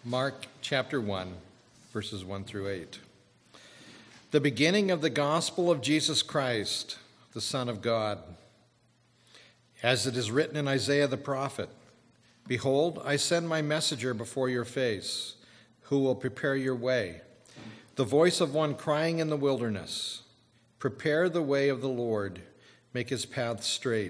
Mark chapter 1, verses 1 through 8. The beginning of the gospel of Jesus Christ, the Son of God. As it is written in Isaiah the prophet, "Behold, I send my messenger before your face, who will prepare your way. The voice of one crying in the wilderness, prepare the way of the Lord, make his path straight."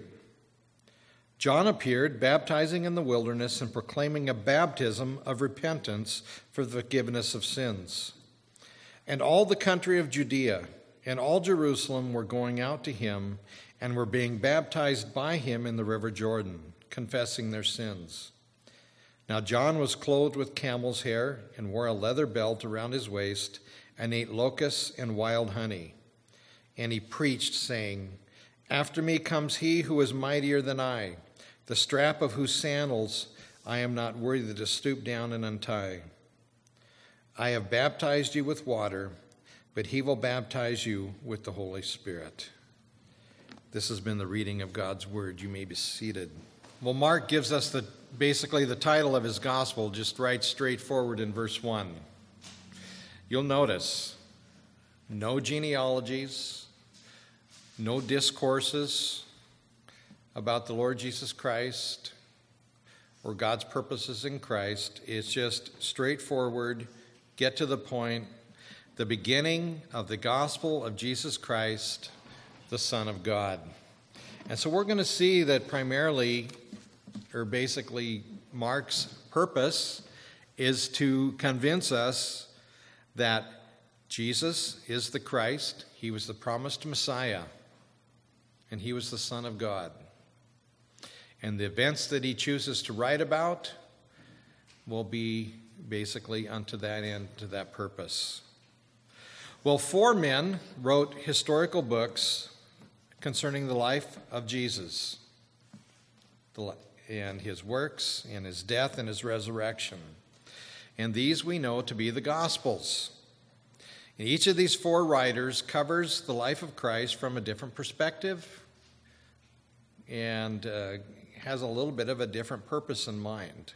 John appeared, baptizing in the wilderness and proclaiming a baptism of repentance for the forgiveness of sins. And all the country of Judea and all Jerusalem were going out to him and were being baptized by him in the river Jordan, confessing their sins. Now John was clothed with camel's hair and wore a leather belt around his waist and ate locusts and wild honey. And he preached, saying, "After me comes he who is mightier than I, the strap of whose sandals I am not worthy to stoop down and untie. I have baptized you with water, but he will baptize you with the Holy Spirit." This has been the reading of God's word. You may be seated. Well, Mark gives us basically the title of his gospel, just right straightforward in verse 1. You'll notice no genealogies, no discourses about the Lord Jesus Christ or God's purposes in Christ. It's just straightforward, get to the point, the beginning of the gospel of Jesus Christ, the Son of God. And so we're going to see that primarily, or basically, Mark's purpose is to convince us that Jesus is the Christ, he was the promised Messiah, and he was the Son of God. And the events that he chooses to write about will be basically unto that end, to that purpose. Well, 4 men wrote historical books concerning the life of Jesus, and his works, and his death, and his resurrection. And these we know to be the Gospels. And each of these 4 writers covers the life of Christ from a different perspective and has a little bit of a different purpose in mind.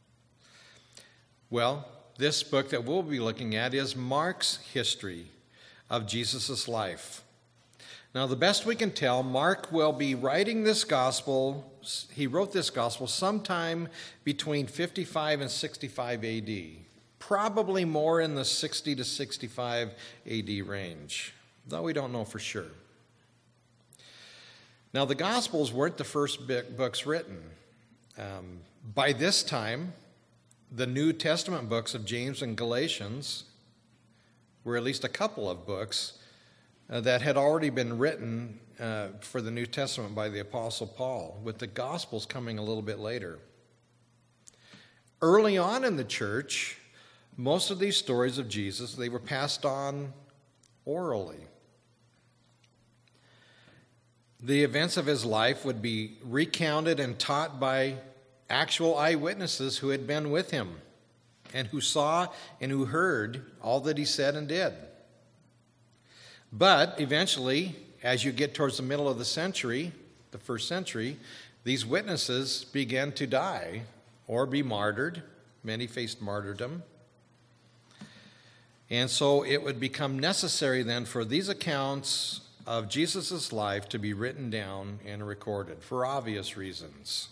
Well, this book that we'll be looking at is Mark's history of Jesus' life. Now, the best we can tell, Mark will be writing this gospel. He wrote this gospel sometime between 55 and 65 AD, probably more in the 60 to 65 AD range, though we don't know for sure. Now, the Gospels weren't the first books written. By this time, the New Testament books of James and Galatians were at least a couple of books that had already been written for the New Testament by the Apostle Paul, with the Gospels coming a little bit later. Early on in the church, most of these stories of Jesus, they were passed on orally. The events of his life would be recounted and taught by actual eyewitnesses who had been with him and who saw and who heard all that he said and did. But eventually, as you get towards the middle of the century, the first century, these witnesses began to die or be martyred. Many faced martyrdom. And so it would become necessary then for these accounts of Jesus' life to be written down and recorded for obvious reasons.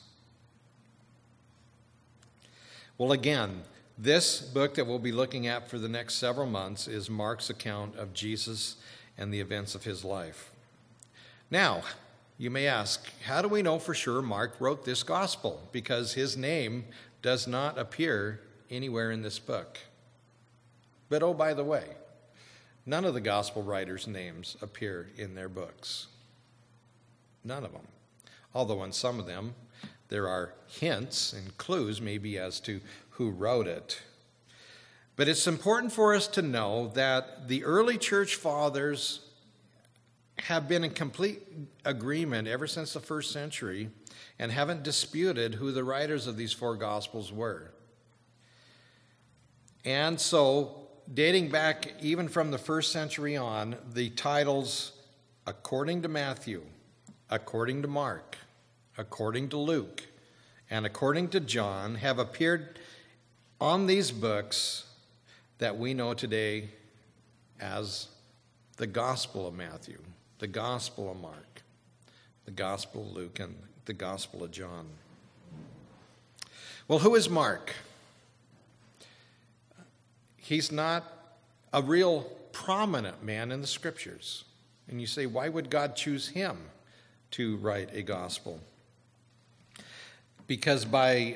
Well, again, this book that we'll be looking at for the next several months is Mark's account of Jesus and the events of his life. Now, you may ask, how do we know for sure Mark wrote this gospel? Because his name does not appear anywhere in this book. But oh, by the way, none of the gospel writers' names appear in their books. None of them. Although in some of them, there are hints and clues maybe as to who wrote it. But it's important for us to know that the early church fathers have been in complete agreement ever since the first century and haven't disputed who the writers of these 4 gospels were. And so, dating back even from the first century on, the titles, according to Matthew, according to Mark, according to Luke, and according to John, have appeared on these books that we know today as the Gospel of Matthew, the Gospel of Mark, the Gospel of Luke, and the Gospel of John. Well, who is Mark? He's not a real prominent man in the Scriptures. And you say, why would God choose him to write a gospel? Because by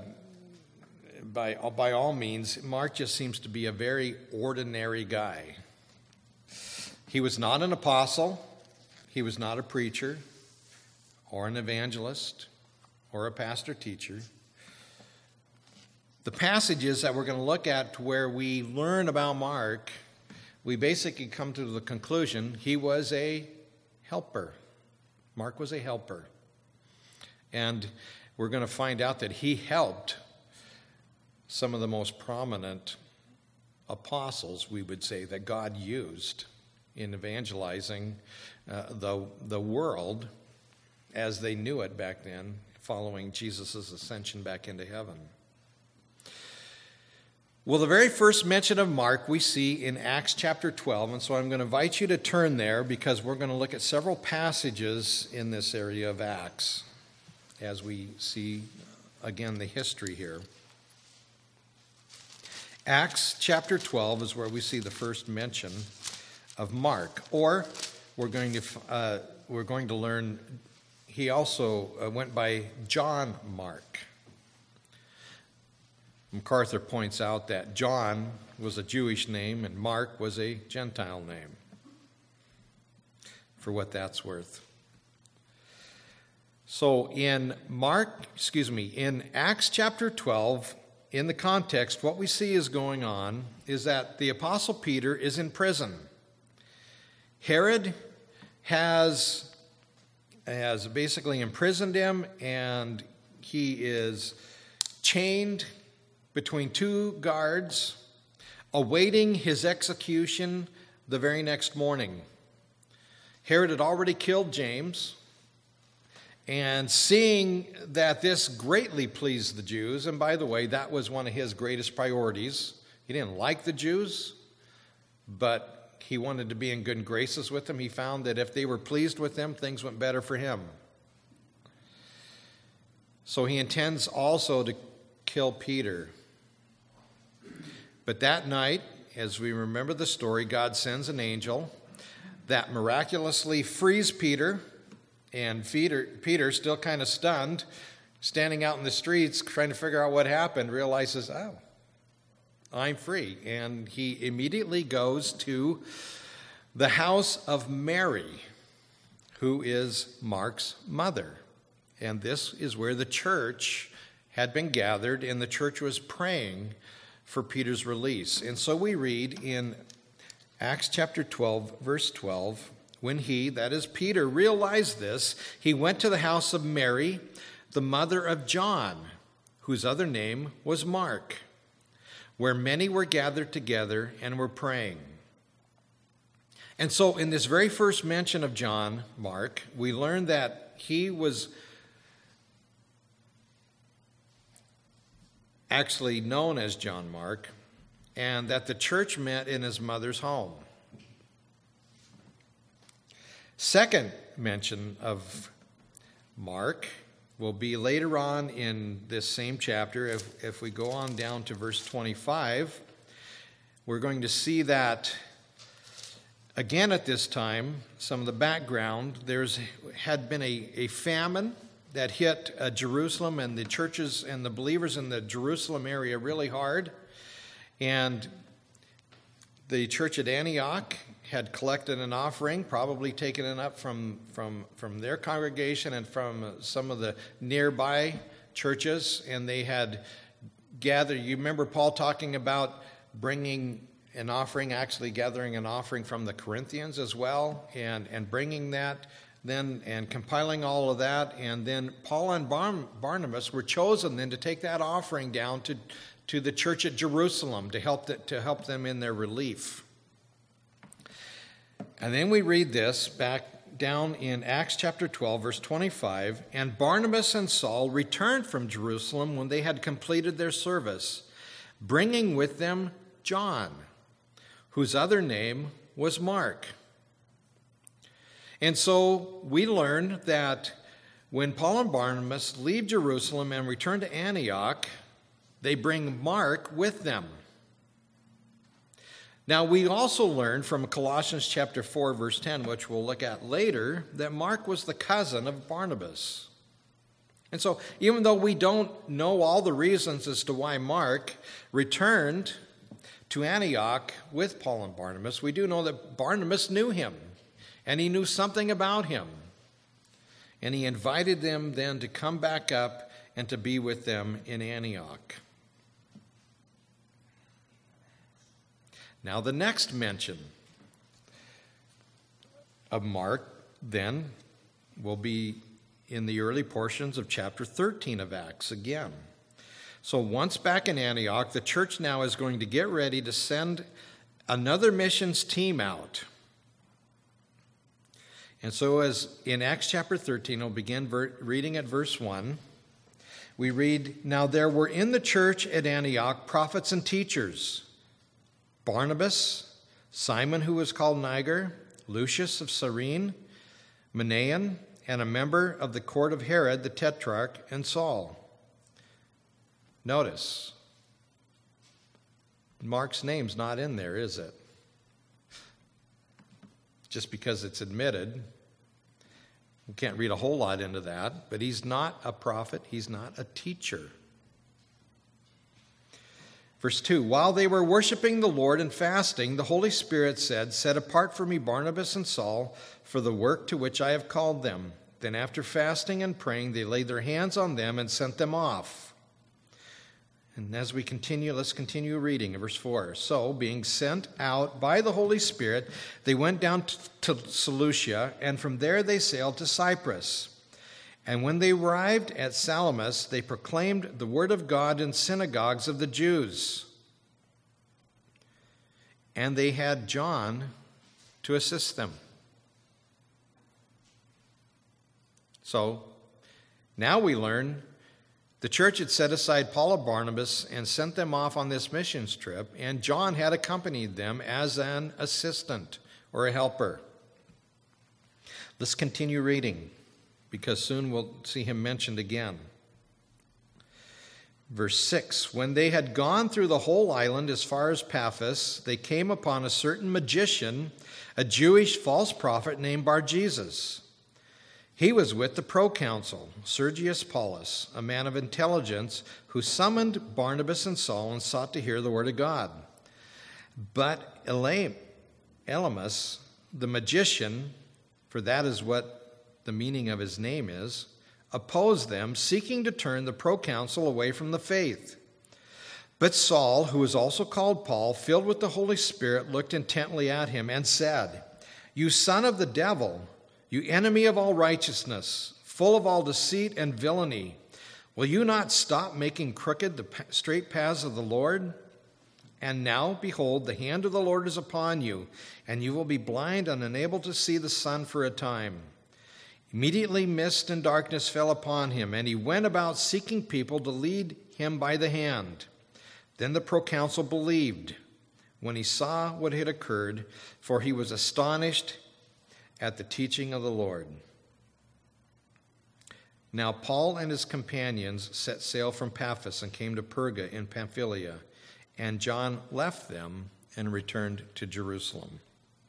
all means, Mark just seems to be a very ordinary guy. He was not an apostle. He was not a preacher or an evangelist or a pastor-teacher. The passages that we're going to look at where we learn about Mark, we basically come to the conclusion he was a helper. Mark was a helper. And we're going to find out that he helped some of the most prominent apostles, we would say, that God used in evangelizing the world as they knew it back then, following Jesus' ascension back into heaven. Well, the very first mention of Mark we see in Acts chapter 12, and so I'm going to invite you to turn there because we're going to look at several passages in this area of Acts as we see, again, the history here. Acts chapter 12 is where we see the first mention of Mark, or we're going to learn he also went by John Mark. MacArthur points out that John was a Jewish name and Mark was a Gentile name, for what that's worth. So in Acts chapter 12, in the context, what we see is going on is that the Apostle Peter is in prison. Herod has basically imprisoned him, and he is chained between two guards, awaiting his execution the very next morning. Herod had already killed James, and seeing that this greatly pleased the Jews, and by the way, that was one of his greatest priorities. He didn't like the Jews, but he wanted to be in good graces with them. He found that if they were pleased with him, things went better for him. So he intends also to kill Peter. But that night, as we remember the story, God sends an angel that miraculously frees Peter, and Peter, still kind of stunned, standing out in the streets trying to figure out what happened, realizes, oh, I'm free. And he immediately goes to the house of Mary, who is Mark's mother. And this is where the church had been gathered, and the church was praying for Peter's release. And so we read in Acts chapter 12, verse 12, when he, that is Peter, realized this, he went to the house of Mary, the mother of John, whose other name was Mark, where many were gathered together and were praying. And so in this very first mention of John Mark, we learn that he was actually known as John Mark, and that the church met in his mother's home. Second mention of Mark will be later on in this same chapter. If we go on down to verse 25, we're going to see that again at this time, some of the background, had been a famine that hit Jerusalem and the churches and the believers in the Jerusalem area really hard. And the church at Antioch had collected an offering, probably taken it up from their congregation and from some of the nearby churches, and they had gathered. You remember Paul talking about bringing an offering, actually gathering an offering from the Corinthians as well, and bringing that then and compiling all of that, and then Paul and Barnabas were chosen then to take that offering down to the church at Jerusalem to help them in their relief. And then we read this back down in Acts chapter 12, verse 25, and Barnabas and Saul returned from Jerusalem when they had completed their service. bringing with them John, whose other name was Mark. And so we learn that when Paul and Barnabas leave Jerusalem and return to Antioch, they bring Mark with them. Now, we also learn from Colossians chapter 4, verse 10, which we'll look at later, that Mark was the cousin of Barnabas. And so, even though we don't know all the reasons as to why Mark returned to Antioch with Paul and Barnabas, we do know that Barnabas knew him, and he knew something about him. And he invited them then to come back up and to be with them in Antioch. Now, the next mention of Mark, then, will be in the early portions of chapter 13 of Acts again. So once back in Antioch, the church now is going to get ready to send another missions team out. And so as in Acts chapter 13, we'll begin reading at verse 1. We read, "Now there were in the church at Antioch prophets and teachers, Barnabas, Simon who was called Niger, Lucius of Cyrene, Manaen, and a member of the court of Herod the Tetrarch, and Saul." Notice, Mark's name's not in there, is it? Just because it's admitted. We can't read a whole lot into that, but he's not a prophet, he's not a teacher. Verse 2, "While they were worshiping the Lord and fasting, the Holy Spirit said, 'Set apart for me Barnabas and Saul for the work to which I have called them.' Then after fasting and praying, they laid their hands on them and sent them off." And as we continue, let's continue reading in verse 4. "So, being sent out by the Holy Spirit, they went down to Seleucia, and from there they sailed to Cyprus. And when they arrived at Salamis, they proclaimed the word of God in synagogues of the Jews. And they had John to assist them." So, now we learn the church had set aside Paul and Barnabas and sent them off on this missions trip, and John had accompanied them as an assistant or a helper. Let's continue reading, because soon we'll see him mentioned again. Verse 6, "When they had gone through the whole island as far as Paphos, they came upon a certain magician, a Jewish false prophet named Bar-Jesus. He was with the proconsul, Sergius Paulus, a man of intelligence, who summoned Barnabas and Saul and sought to hear the word of God. But Elymas, the magician, for that is what the meaning of his name is, opposed them, seeking to turn the proconsul away from the faith. But Saul, who was also called Paul, filled with the Holy Spirit, looked intently at him and said, 'You son of the devil, you enemy of all righteousness, full of all deceit and villainy, will you not stop making crooked the straight paths of the Lord? And now, behold, the hand of the Lord is upon you, and you will be blind and unable to see the sun for a time.' Immediately mist and darkness fell upon him, and he went about seeking people to lead him by the hand. Then the proconsul believed when he saw what had occurred, for he was astonished at the teaching of the Lord. Now Paul and his companions set sail from Paphos and came to Perga in Pamphylia, and John left them and returned to Jerusalem."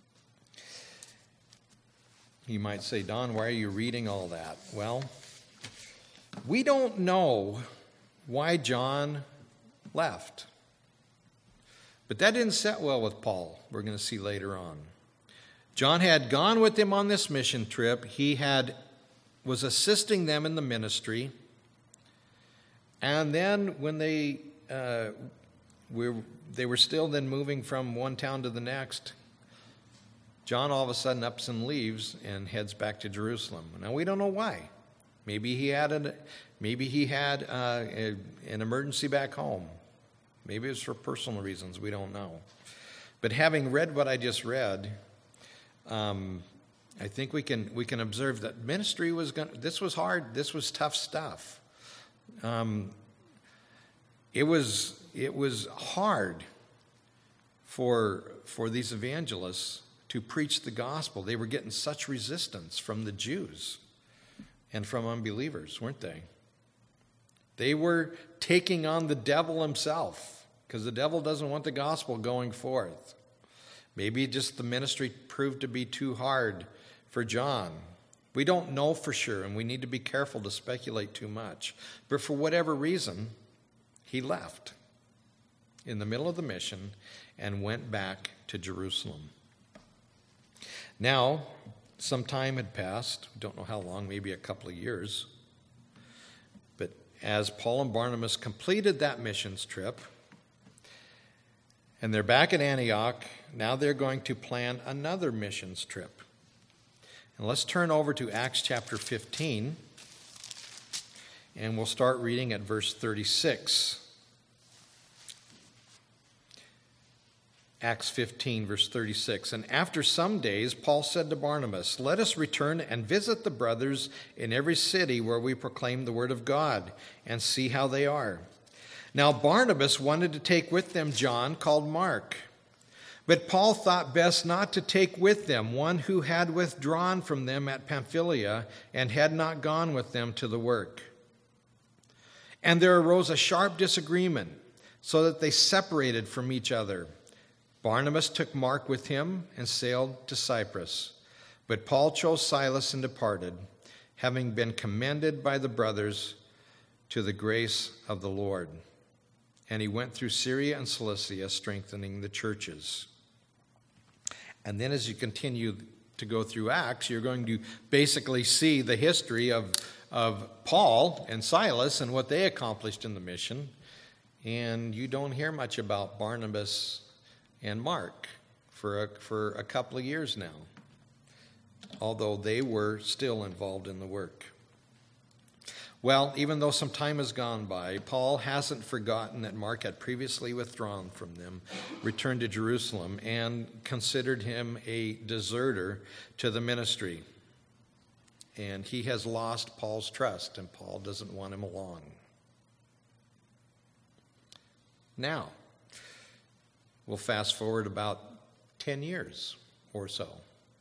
You might say, "Don, why are you reading all that?" Well, we don't know why John left. But that didn't set well with Paul, we're going to see later on. John had gone with them on this mission trip. He was assisting them in the ministry. And then when they were still then moving from one town to the next, John all of a sudden ups and leaves and heads back to Jerusalem. Now we don't know why. Maybe he had an emergency back home. Maybe it was for personal reasons. We don't know. But having read what I just read, I think we can observe that ministry was this was hard. This was tough stuff. it was hard for these evangelists to preach the gospel. They were getting such resistance from the Jews and from unbelievers, weren't they? They were taking on the devil himself, because the devil doesn't want the gospel going forth. Maybe just the ministry proved to be too hard for John. We don't know for sure, and we need to be careful to speculate too much. But for whatever reason, he left in the middle of the mission and went back to Jerusalem. Now, some time had passed. We don't know how long, maybe a couple of years. But as Paul and Barnabas completed that missions trip, and they're back at Antioch, now they're going to plan another missions trip. And let's turn over to Acts chapter 15, and we'll start reading at verse 36. Acts 15, verse 36. And after some days, Paul said to Barnabas, "Let us return and visit the brothers in every city where we proclaim the word of God, and see how they are." Now Barnabas wanted to take with them John, called Mark. But Paul thought best not to take with them one who had withdrawn from them at Pamphylia and had not gone with them to the work. And there arose a sharp disagreement, so that they separated from each other. Barnabas took Mark with him and sailed to Cyprus. But Paul chose Silas and departed, having been commended by the brothers to the grace of the Lord. And he went through Syria and Cilicia, strengthening the churches. And then as you continue to go through Acts, you're going to basically see the history of Paul and Silas and what they accomplished in the mission. And you don't hear much about Barnabas and Mark for a couple of years now, although they were still involved in the work. Well, even though some time has gone by, Paul hasn't forgotten that Mark had previously withdrawn from them, returned to Jerusalem, and considered him a deserter to the ministry. And he has lost Paul's trust, and Paul doesn't want him along. Now, we'll fast forward about 10 years or so.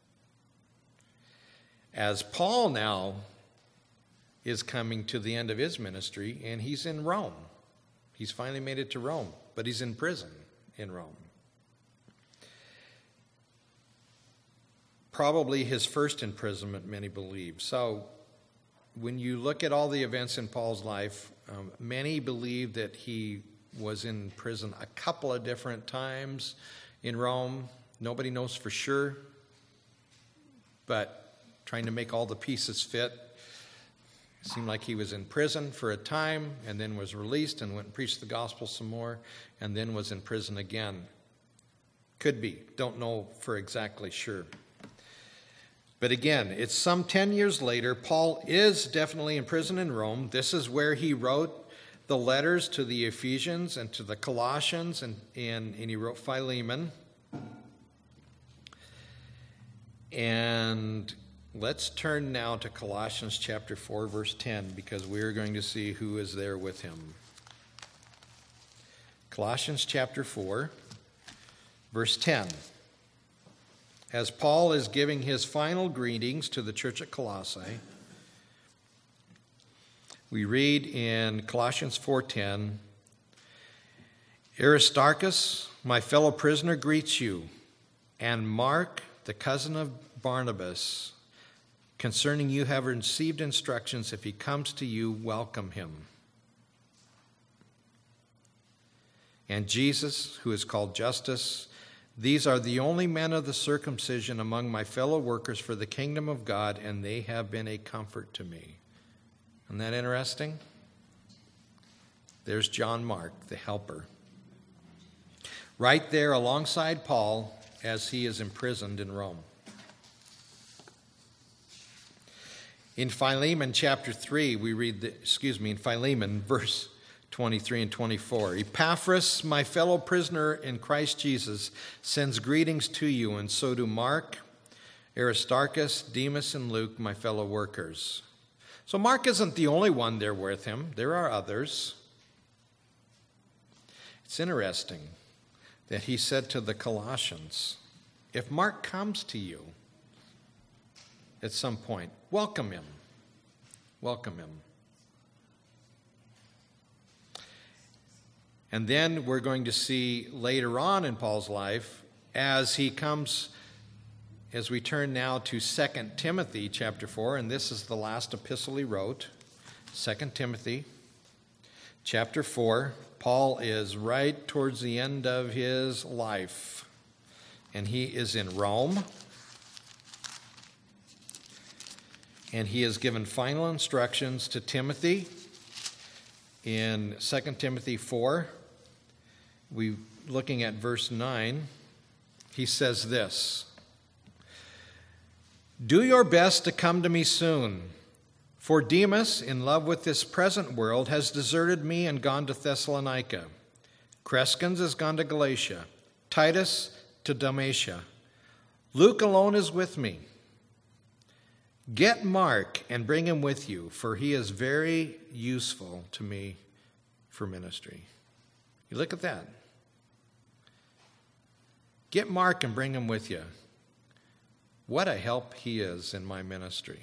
As Paul now is coming to the end of his ministry, and he's in Rome. He's finally made it to Rome, but he's in prison in Rome. Probably his first imprisonment, many believe. So when you look at all the events in Paul's life, many believe that he was in prison a couple of different times in Rome. Nobody knows for sure, but trying to make all the pieces fit. It seemed like he was in prison for a time and then was released and went and preached the gospel some more and then was in prison again. Could be. Don't know for exactly sure. But again, it's some 10 years later. Paul is definitely in prison in Rome. This is where he wrote the letters to the Ephesians and to the Colossians, and he wrote Philemon. And let's turn now to Colossians chapter 4, verse 10, because we're going to see who is there with him. Colossians chapter 4, verse 10. As Paul is giving his final greetings to the church at Colossae, we read in Colossians 4:10, Aristarchus, my fellow prisoner, greets you, and Mark, the cousin of Barnabas, concerning you have received instructions. If he comes to you, welcome him. And Jesus, who is called Justus, these are the only men of the circumcision among my fellow workers for the kingdom of God, and they have been a comfort to me. Isn't that interesting? There's John Mark, the helper, right there alongside Paul as he is imprisoned in Rome. In Philemon chapter 3, we read, in Philemon verse 23 and 24. Epaphras, my fellow prisoner in Christ Jesus, sends greetings to you, and so do Mark, Aristarchus, Demas, and Luke, my fellow workers. So Mark isn't the only one there with him. There are others. It's interesting that he said to the Colossians, if Mark comes to you at some point, welcome him. Welcome him. And then we're going to see later on in Paul's life, as he comes, as we turn now to 2 Timothy chapter 4, and this is the last epistle he wrote, 2 Timothy chapter 4. Paul is right towards the end of his life, and he is in Rome, and he has given final instructions to Timothy in 2 Timothy 4. We're looking at verse 9. He says this, do your best to come to me soon, for Demas, in love with this present world, has deserted me and gone to Thessalonica. Crescens has gone to Galatia, Titus to Dalmatia. Luke alone is with me. Get Mark and bring him with you, for he is very useful to me for ministry. You look at that. Get Mark and bring him with you. What a help he is in my ministry.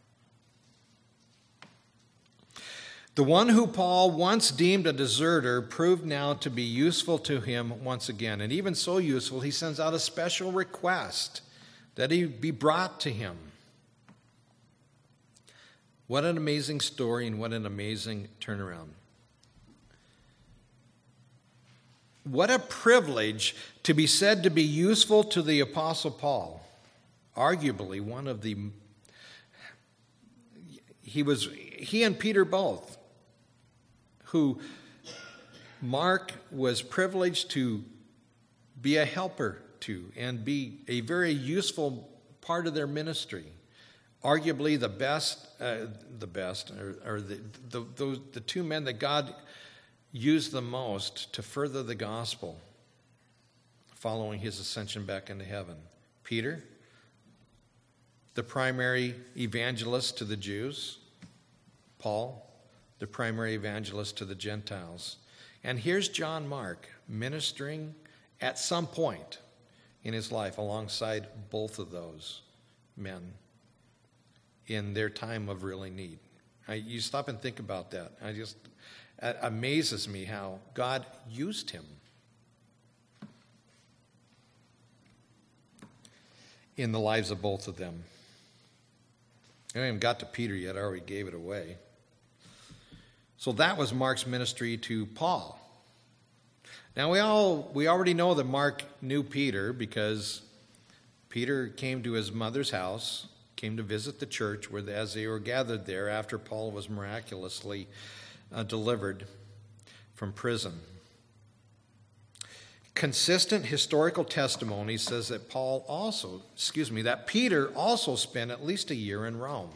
The one who Paul once deemed a deserter proved now to be useful to him once again. And even so useful, he sends out a special request that he be brought to him. What an amazing story and what an amazing turnaround. What a privilege to be said to be useful to the Apostle Paul. Arguably one of the, he and Peter both, who Mark was privileged to be a helper to and be a very useful part of their ministry. Arguably the two men that God used the most to further the gospel following his ascension back into heaven. Peter, the primary evangelist to the Jews. Paul, the primary evangelist to the Gentiles. And here's John Mark ministering at some point in his life alongside both of those men in their time of really need. You stop and think about that. It amazes me how God used him in the lives of both of them. I haven't even got to Peter yet. I already gave it away. So that was Mark's ministry to Paul. Now we already know that Mark knew Peter because Peter came to his mother's house, came to visit the church as they were gathered there after Paul was miraculously delivered from prison. Consistent historical testimony says that Peter also spent at least a year in Rome.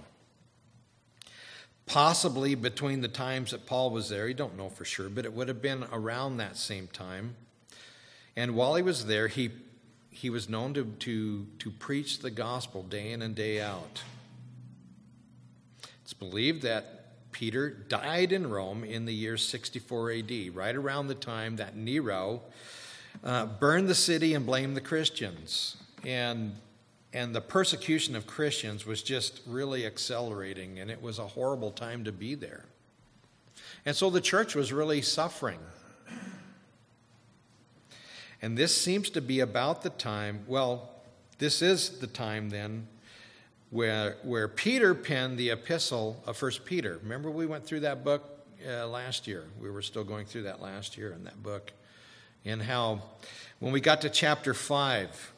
Possibly between the times that Paul was there, you don't know for sure, but it would have been around that same time. And while he was there, he was known to preach the gospel day in and day out. It's believed that Peter died in Rome in the year 64 AD, right around the time that Nero burned the city and blamed the Christians. And the persecution of Christians was just really accelerating, and it was a horrible time to be there. And so the church was really suffering. And this seems to be about the time, this is the time then where Peter penned the epistle of 1 Peter. Remember we went through that book last year. We were still going through that last year in that book. And how when we got to chapter 5,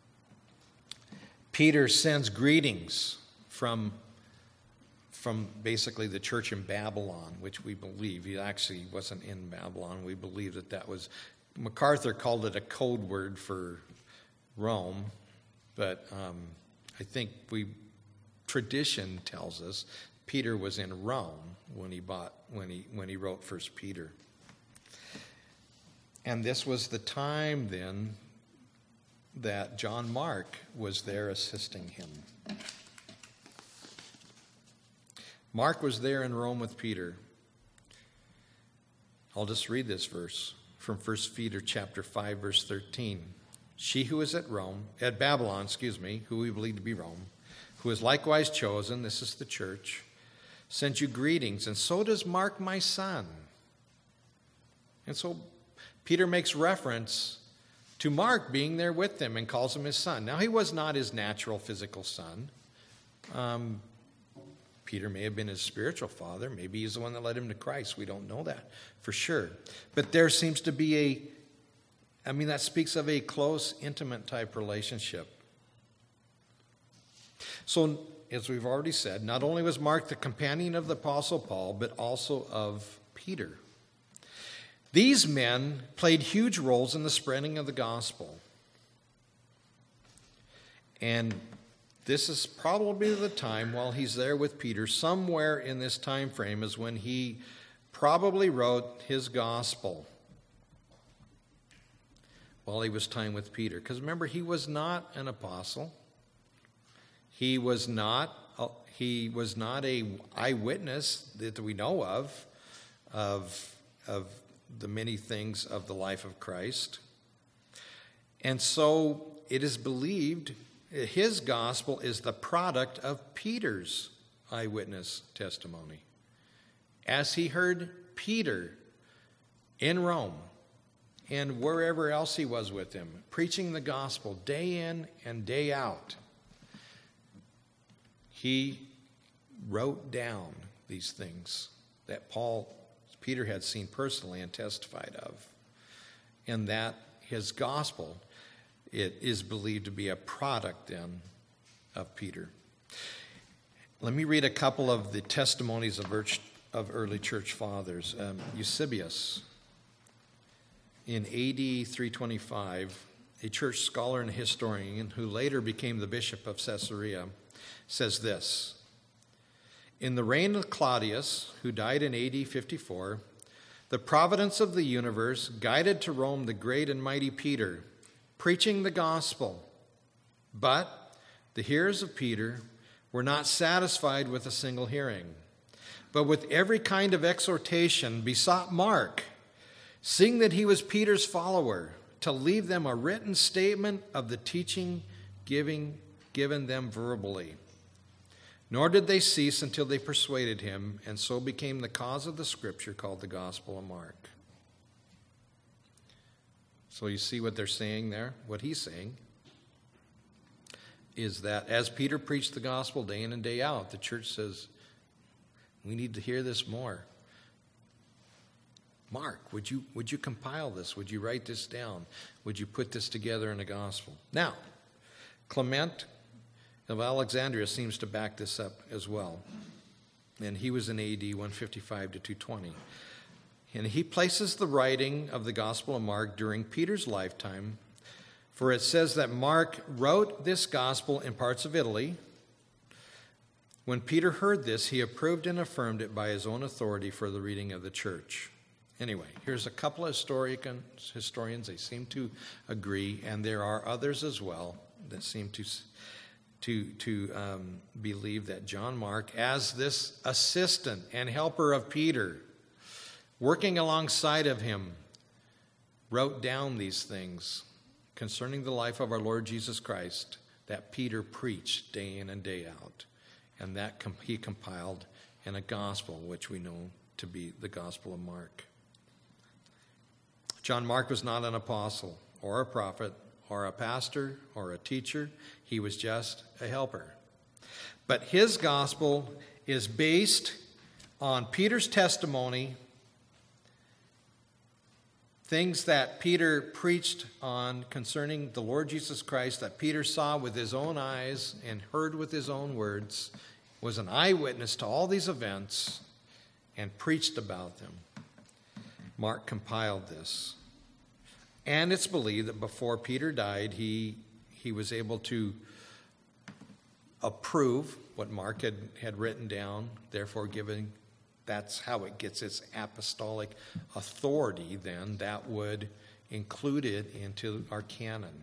Peter sends greetings from basically the church in Babylon, which we believe he actually wasn't in Babylon. We believe that was, MacArthur called it a code word for Rome, but I think tradition tells us Peter was in Rome when he wrote 1 Peter. And this was the time then that John Mark was there assisting him. Mark was there in Rome with Peter. I'll just read this verse. from 1 Peter chapter 5, verse 13. She who is at Babylon, who we believe to be Rome, who is likewise chosen, this is the church, sends you greetings, and so does Mark, my son. And so Peter makes reference to Mark being there with them and calls him his son. Now, he was not his natural physical son. Peter may have been his spiritual father. Maybe he's the one that led him to Christ. We don't know that for sure. But there seems to be that speaks of a close, intimate type relationship. So, as we've already said, not only was Mark the companion of the Apostle Paul, but also of Peter. These men played huge roles in the spreading of the gospel. And this is probably the time while he's there with Peter, somewhere in this time frame is when he probably wrote his gospel while he was time with Peter. Because remember, he was not an apostle. He was not a eyewitness that we know of the many things of the life of Christ. And so it is believed his gospel is the product of Peter's eyewitness testimony. As he heard Peter in Rome and wherever else he was with him, preaching the gospel day in and day out, he wrote down these things that Peter had seen personally and testified of. And that his gospel, it is believed to be a product then of Peter. Let me read a couple of the testimonies of early church fathers. Eusebius, in AD 325, a church scholar and historian who later became the bishop of Caesarea, says this: in the reign of Claudius, who died in AD 54, the providence of the universe guided to Rome the great and mighty Peter, preaching the gospel. But the hearers of Peter were not satisfied with a single hearing, but with every kind of exhortation besought Mark, seeing that he was Peter's follower, to leave them a written statement of the teaching given them verbally. Nor did they cease until they persuaded him, and so became the cause of the scripture called the Gospel of Mark. So you see what they're saying there? What he's saying is that as Peter preached the gospel day in and day out, the church says, we need to hear this more. Mark, would you compile this? Would you write this down? Would you put this together in a gospel? Now, Clement of Alexandria seems to back this up as well. And he was in AD 155 to 220. And he places the writing of the Gospel of Mark during Peter's lifetime, for it says that Mark wrote this gospel in parts of Italy. When Peter heard this, he approved and affirmed it by his own authority for the reading of the church. Anyway, here's a couple of historians, they seem to agree, and there are others as well that seem to believe that John Mark, as this assistant and helper of Peter, working alongside of him, wrote down these things concerning the life of our Lord Jesus Christ that Peter preached day in and day out, and that he compiled in a gospel which we know to be the Gospel of Mark. John Mark was not an apostle or a prophet or a pastor or a teacher. He was just a helper. But his gospel is based on Peter's testimony, things that Peter preached on concerning the Lord Jesus Christ, that Peter saw with his own eyes and heard with his own words, was an eyewitness to all these events and preached about them. Mark compiled this. And it's believed that before Peter died, he was able to approve what Mark had written down, therefore that's how it gets its apostolic authority then, that would include it into our canon.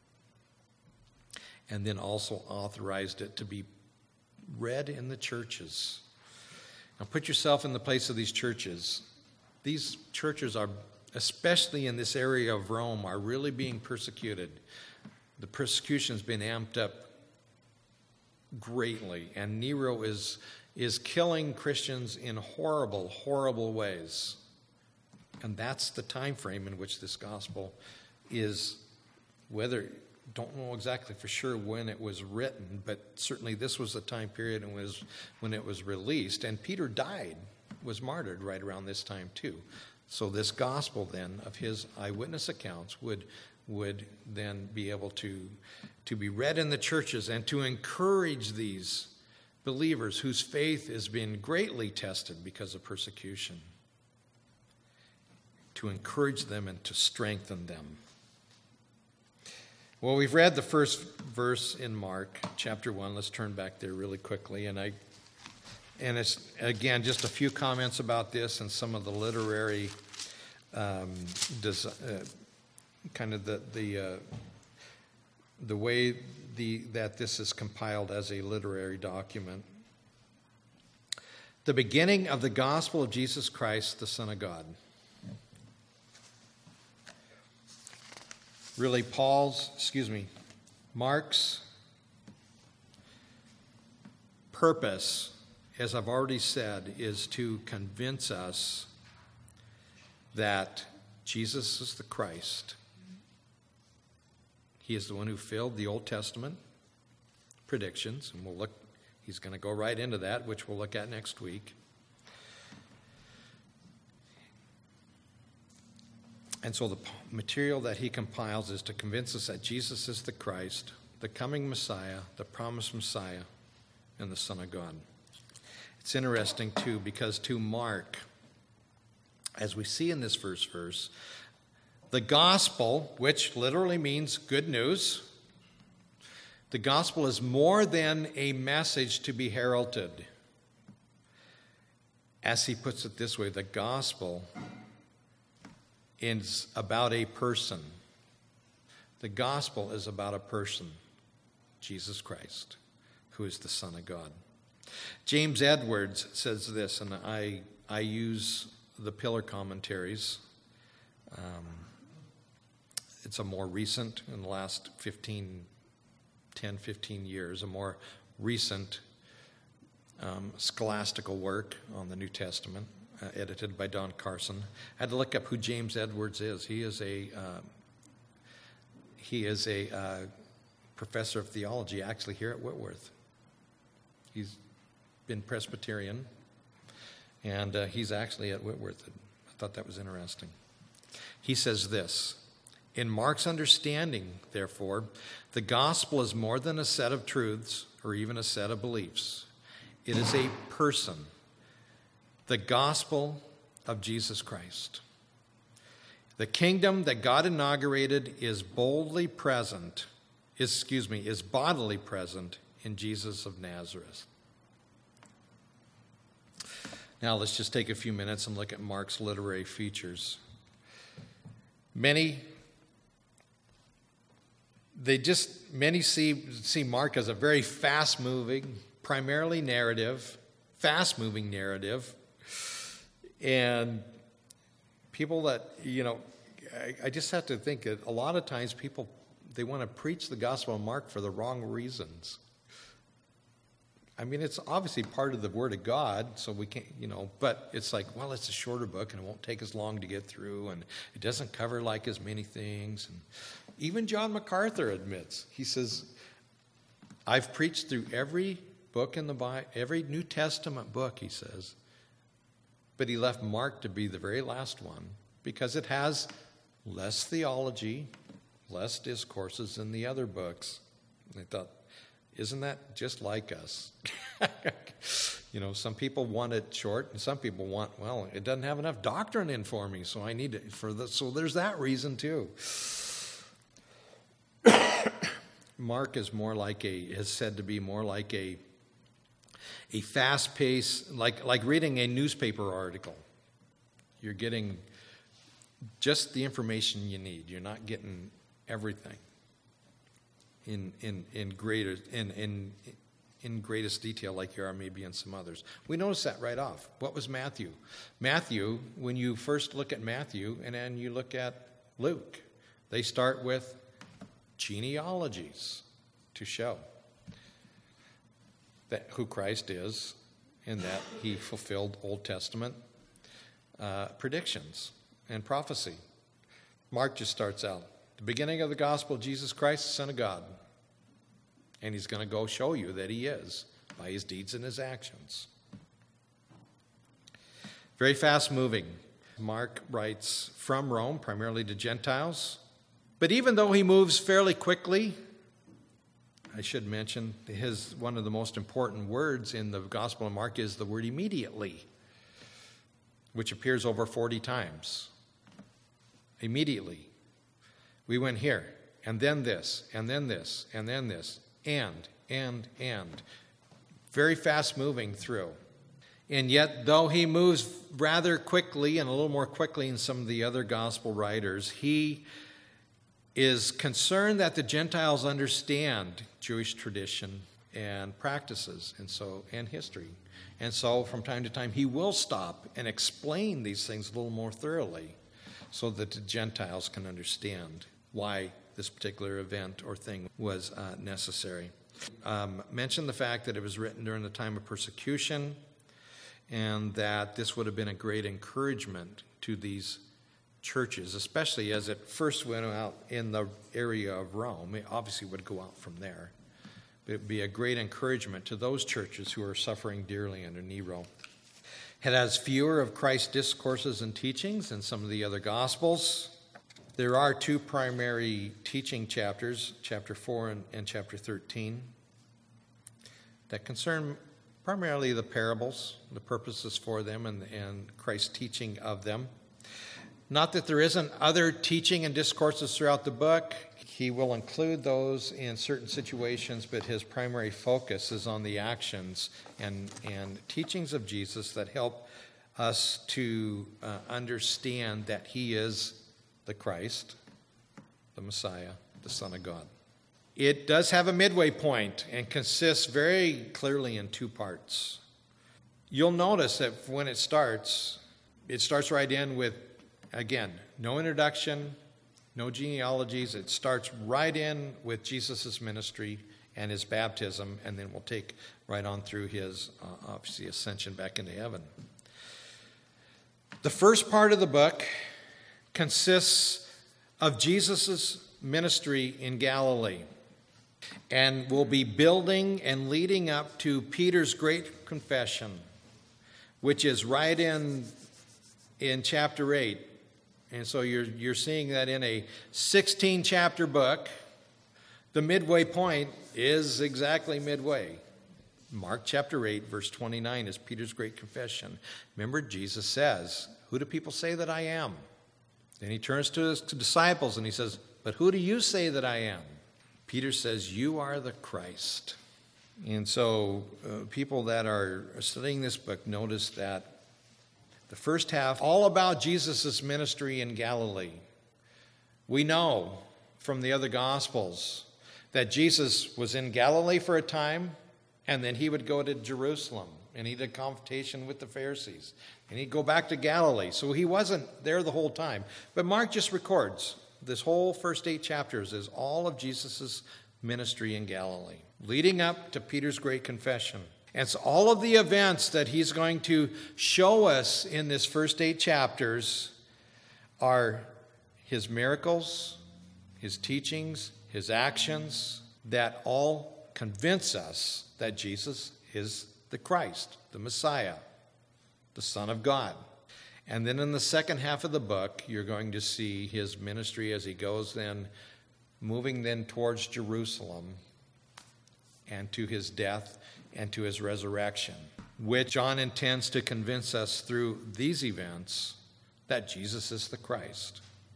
And then also authorized it to be read in the churches. Now put yourself in the place of these churches. These churches are especially in this area of Rome, are really being persecuted. The persecution's been amped up greatly, and Nero is killing Christians in horrible, horrible ways. And that's the time frame in which this gospel is, don't know exactly for sure when it was written, but certainly this was the time period when it was released. And Peter was martyred right around this time too. So this gospel then of his eyewitness accounts would then be able to be read in the churches and to encourage these believers whose faith has been greatly tested because of persecution, to encourage them and to strengthen them. Well, we've read the first verse in Mark chapter 1. Let's turn back there really quickly. And it's, again, just a few comments about this and some of the literary kind of the way that this is compiled as a literary document. The beginning of the gospel of Jesus Christ, the Son of God. Really, Mark's purpose, as I've already said, is to convince us that Jesus is the Christ. He is the one who filled the Old Testament predictions, and he's going to go right into that, which we'll look at next week. And so the material that he compiles is to convince us that Jesus is the Christ, the coming Messiah, the promised Messiah, and the Son of God. It's interesting, too, because to Mark, as we see in this first verse, the gospel, which literally means good news, the gospel is more than a message to be heralded. As he puts it this way, the gospel is about a person. The gospel is about a person, Jesus Christ, who is the Son of God. James Edwards says this, and I use the Pillar commentaries. It's a more recent, in the last 10, 15 years, a more recent scholastical work on the New Testament, edited by Don Carson. I had to look up who James Edwards is. He is a professor of theology, actually, here at Whitworth. He's been Presbyterian, and he's actually at Whitworth. I thought that was interesting. He says this: in Mark's understanding, therefore, the gospel is more than a set of truths or even a set of beliefs. It is a person, the gospel of Jesus Christ. The kingdom that God inaugurated is bodily present in Jesus of Nazareth. Now let's just take a few minutes and look at Mark's literary features. Many see Mark as a very fast-moving, primarily narrative, fast-moving narrative. And people that, I just have to think that a lot of times people, they want to preach the Gospel of Mark for the wrong reasons. I mean, it's obviously part of the Word of God, so we can't, but it's like, well, it's a shorter book and it won't take as long to get through, and it doesn't cover like as many things. And even John MacArthur admits, he says, I've preached through every book in the Bible, every New Testament book, he says, but he left Mark to be the very last one because it has less theology, less discourses than the other books. And I thought, isn't that just like us? Some people want it short, and some people want, well, it doesn't have enough doctrine in for me, so I need it for this. So there's that reason too. Mark is is said to be more like a fast-paced, like reading a newspaper article. You're getting just the information you need. You're not getting everything in in greatest detail like you are maybe in some others. We notice that right off. What was Matthew? Matthew, when you first look at Matthew and then you look at Luke, they start with genealogies to show that who Christ is and that he fulfilled Old Testament predictions and prophecy. Mark just starts out, the beginning of the gospel of Jesus Christ, the Son of God. And he's going to go show you that he is by his deeds and his actions. Very fast moving. Mark writes from Rome, primarily to Gentiles. But even though he moves fairly quickly, I should mention one of the most important words in the Gospel of Mark is the word immediately, which appears over 40 times. Immediately. We went here, and then this, and then this, and then this, and. Very fast moving through. And yet, though he moves rather quickly, and a little more quickly than some of the other gospel writers, he is concerned that the Gentiles understand Jewish tradition and practices and history. And so from time to time he will stop and explain these things a little more thoroughly so that the Gentiles can understand why this particular event or thing was necessary. Mention the fact that it was written during the time of persecution and that this would have been a great encouragement to these churches, especially as it first went out in the area of Rome. It obviously would go out from there. But it would be a great encouragement to those churches who are suffering dearly under Nero. It has fewer of Christ's discourses and teachings than some of the other Gospels. There are two primary teaching chapters, chapter 4 and chapter 13, that concern primarily the parables, the purposes for them, and Christ's teaching of them. Not that there isn't other teaching and discourses throughout the book. He will include those in certain situations, but his primary focus is on the actions and teachings of Jesus that help us to understand that he is the Christ, the Messiah, the Son of God. It does have a midway point and consists very clearly in two parts. You'll notice that when it starts right in with, again, no introduction, no genealogies. It starts right in with Jesus' ministry and his baptism, and then we'll take right on through his, obviously, ascension back into heaven. The first part of the book consists of Jesus' ministry in Galilee, and will be building and leading up to Peter's great confession, which is right in chapter 8. And so you're seeing that in a 16-chapter book, the midway point is exactly midway. Mark chapter 8, verse 29 is Peter's great confession. Remember, Jesus says, "Who do people say that I am?" Then he turns to his disciples and he says, "But who do you say that I am?" Peter says, "You are the Christ." And so people that are studying this book notice that the first half, all about Jesus' ministry in Galilee. We know from the other Gospels that Jesus was in Galilee for a time, and then he would go to Jerusalem, and he did confrontation with the Pharisees, and he'd go back to Galilee. So he wasn't there the whole time. But Mark just records this whole first 8 chapters is all of Jesus' ministry in Galilee, leading up to Peter's great confession. And so all of the events that he's going to show us in this first 8 chapters are his miracles, his teachings, his actions, that all convince us that Jesus is the Christ, the Messiah, the Son of God. And then in the second half of the book, you're going to see his ministry as he goes then, moving then towards Jerusalem and to his death and to his resurrection, which John intends to convince us through these events that Jesus is the Christ,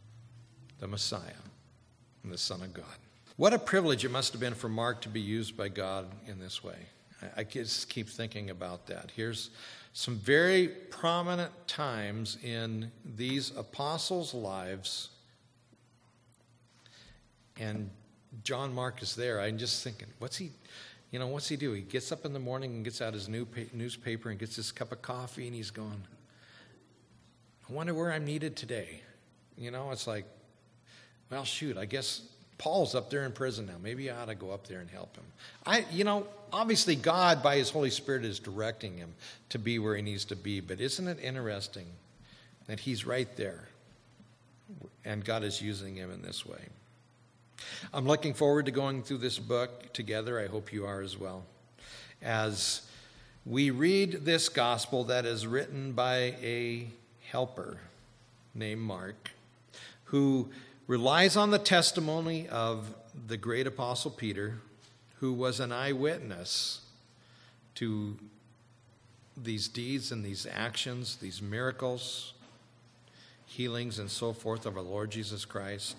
the Messiah, and the Son of God. What a privilege it must have been for Mark to be used by God in this way. I just keep thinking about that. Here's some very prominent times in these apostles' lives, and John Mark is there. I'm just thinking, You know, what's he do? He gets up in the morning and gets out his newspaper and gets his cup of coffee, and he's going, I wonder where I'm needed today. You know, it's like, well, shoot, I guess Paul's up there in prison now. Maybe I ought to go up there and help him. Obviously God, by his Holy Spirit, is directing him to be where he needs to be. But isn't it interesting that he's right there, and God is using him in this way? I'm looking forward to going through this book together. I hope you are as well. As we read this gospel that is written by a helper named Mark, who relies on the testimony of the great apostle Peter, who was an eyewitness to these deeds and these actions, these miracles, healings, and so forth of our Lord Jesus Christ.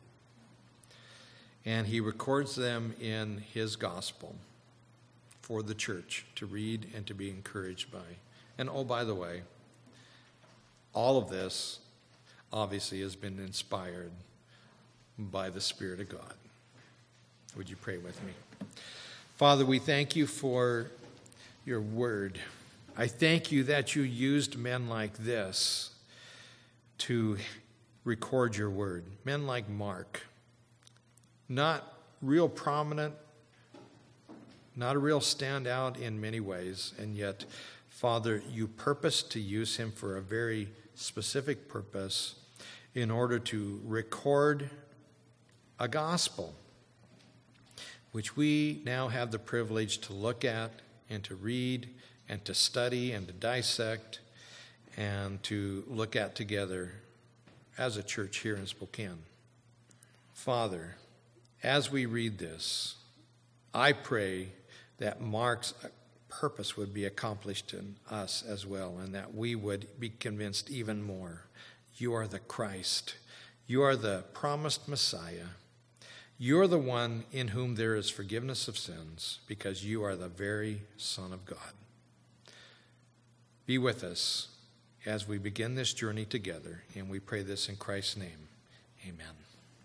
And he records them in his gospel for the church to read and to be encouraged by. And oh, by the way, all of this obviously has been inspired by the Spirit of God. Would you pray with me? Father, we thank you for your word. I thank you that you used men like this to record your word. Men like Mark. Not real prominent, not a real standout in many ways, and yet, Father, you purposed to use him for a very specific purpose in order to record a gospel, which we now have the privilege to look at and to read and to study and to dissect and to look at together as a church here in Spokane. Father, as we read this, I pray that Mark's purpose would be accomplished in us as well, and that we would be convinced even more. You are the Christ. You are the promised Messiah. You are the one in whom there is forgiveness of sins, because you are the very Son of God. Be with us as we begin this journey together, and we pray this in Christ's name. Amen.